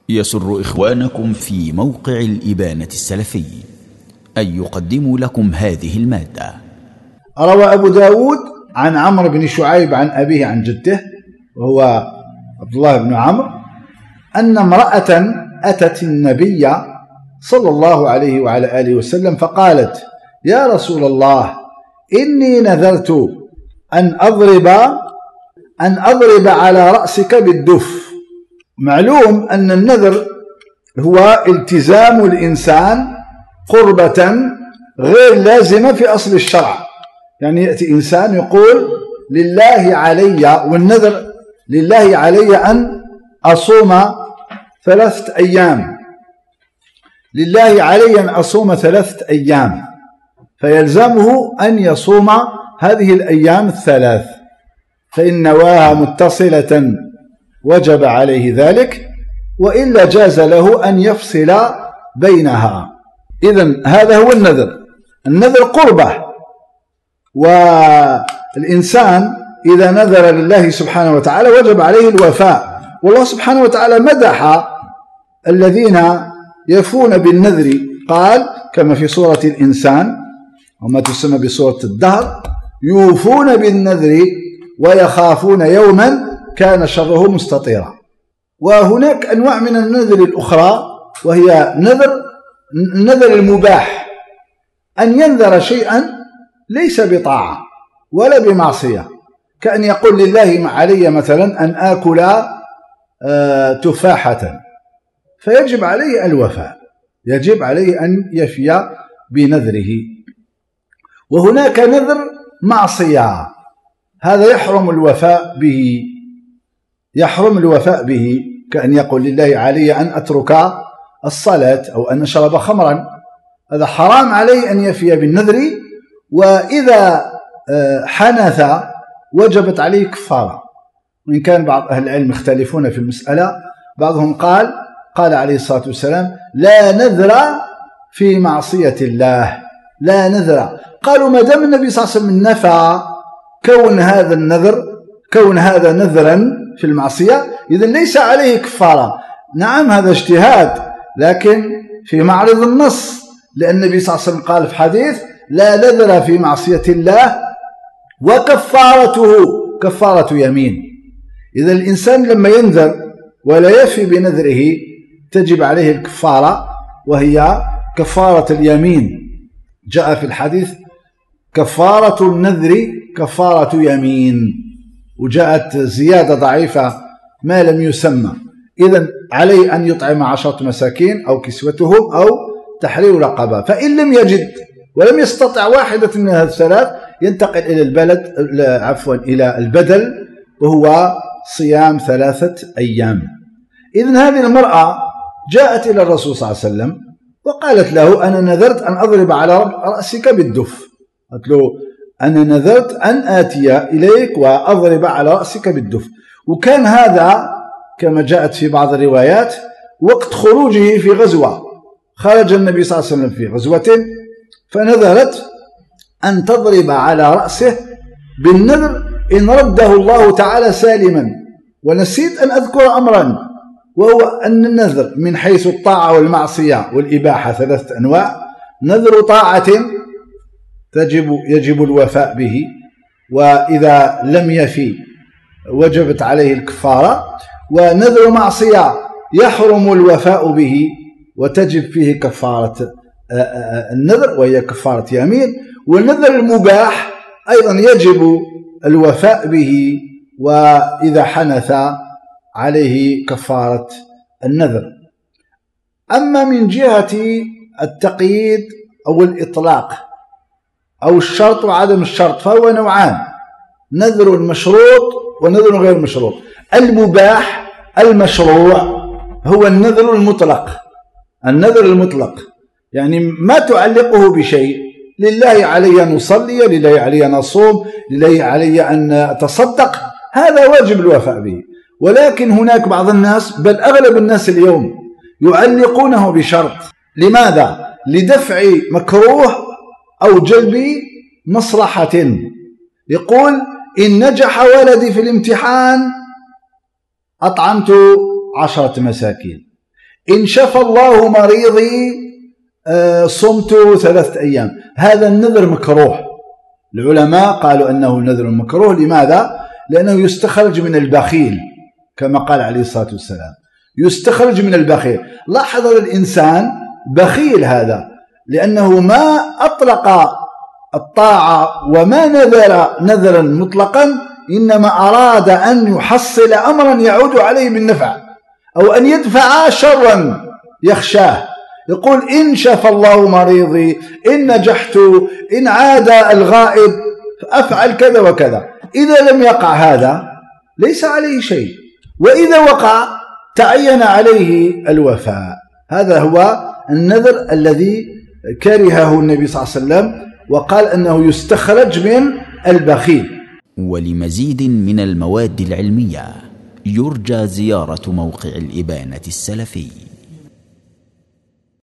يسر إخوانكم في موقع الإبانة السلفي أن يقدموا لكم هذه المادة. روى أبو داود عن عمرو بن شعيب عن أبيه عن جده وهو عبد الله بن عمرو أن امرأة أتت النبي صلى الله عليه وعلى آله وسلم فقالت: يا رسول الله، إني نذرت أن أضرب على رأسك بالدف. معلوم أن النذر هو التزام الإنسان قربة غير لازمة في أصل الشرع. يعني يأتي إنسان يقول: لله علي، والنذر لله علي أن أصوم 3 أيام، لله علي أن أصوم 3 أيام، فيلزمه أن يصوم هذه الأيام 3، فإن نواها متصلة وجب عليه ذلك، وإلا جاز له أن يفصل بينها. إذن هذا هو النذر. النذر قربة، والإنسان إذا نذر لله سبحانه وتعالى وجب عليه الوفاء. والله سبحانه وتعالى مدح الذين يفون بالنذر، قال كما في سورة الإنسان وما تسمى بسورة الدهر: يوفون بالنذر ويخافون يوما كان شره مستطيرا. وهناك أنواع من النذر الأخرى، وهي النذر المباح، أن ينذر شيئا ليس بطاعة ولا بمعصية، كأن يقول: لله علي مثلا أن آكل تفاحة، فيجب عليه الوفاء، يجب عليه أن يفي بنذره. وهناك نذر معصية، هذا يحرم الوفاء به، كأن يقول: لله علي أن أترك الصلاة أو أن أشرب خمرا، هذا حرام عليه أن يفي بالنذر، وإذا حنث وجبت عليه كفارة. وإن كان بعض أهل العلم يختلفون في المسألة، بعضهم قال عليه الصلاة والسلام: لا نذر في معصية الله، لا نذر. قالوا ما دام النبي صلى الله عليه وسلم نفى كون هذا نذرا في المعصية، إذن ليس عليه كفارة. نعم، هذا اجتهاد، لكن في معرض النص، لأن النبي صلى الله عليه وسلم قال في حديث: لا نذر في معصية الله وكفارته كفارة يمين. إذا الإنسان لما ينذر ولا يفي بنذره تجب عليه الكفارة، وهي كفارة اليمين. جاء في الحديث: كفارة النذر كفارة يمين، وجاءت زيادة ضعيفة ما لم يسمى. إذن عليه أن يطعم 10 مساكين أو كسوتهم أو تحرير رقبة. فإن لم يجد ولم يستطع واحدة من هذه الثلاث ينتقل إلى البدل، وهو صيام 3 أيام. إذن هذه المرأة جاءت إلى الرسول صلى الله عليه وسلم وقالت له: أنا نذرت أن أضرب على رأسك بالدف. قالت له: أنا نذرت أن آتي إليك وأضرب على رأسك بالدف. وكان هذا كما جاءت في بعض الروايات وقت خروجه في غزوة، خرج النبي صلى الله عليه وسلم في غزوة، فنذرت أن تضرب على رأسه بالنذر إن رده الله تعالى سالما. ونسيت أن أذكر أمرا، وهو أن النذر من حيث الطاعة والمعصية والإباحة 3 أنواع: نذر طاعة يجب الوفاء به، وإذا لم يفي وجبت عليه الكفارة، ونذر معصية يحرم الوفاء به وتجب فيه كفارة النذر وهي كفارة يمين. والنذر المباح أيضا يجب الوفاء به، وإذا حنث عليه كفارة النذر. أما من جهة التقييد أو الإطلاق أو الشرط وعدم الشرط فهو نوعان: نذر مشروط ونذر غير مشروط. المباح المشروع هو النذر المطلق، يعني ما تعلقه بشيء: لله علي أن أصلي، لله علي أن أصوم، لله علي أن أتصدق، هذا واجب الوفاء به. ولكن هناك بعض الناس، بل أغلب الناس اليوم، يعلقونه بشرط. لماذا؟ لدفع مكروه أو جلب مصلحة. يقول: إن نجح ولدي في الامتحان أطعمت 10 مساكين، إن شفى الله مريضي صمت 3 أيام. هذا النذر مكروه. العلماء قالوا أنه نذر مكروه. لماذا؟ لأنه يستخرج من البخيل كما قال عليه الصلاة والسلام، يستخرج من البخيل. لاحظ الإنسان بخيل هذا، لأنه ما أطلق الطاعة وما نذر نذرا مطلقا، إنما أراد أن يحصل أمرا يعود عليه بالنفع أو أن يدفع شرا يخشاه. يقول إن شفى الله مريضي، إن نجحت، إن عاد الغائب فأفعل كذا وكذا. إذا لم يقع هذا ليس عليه شيء، وإذا وقع تعين عليه الوفاء. هذا هو النذر الذي كرهه النبي صلى الله عليه وسلم، وقال أنه يستخرج من البخيل. ولمزيد من المواد العلمية يرجى زيارة موقع الإبانة السلفي.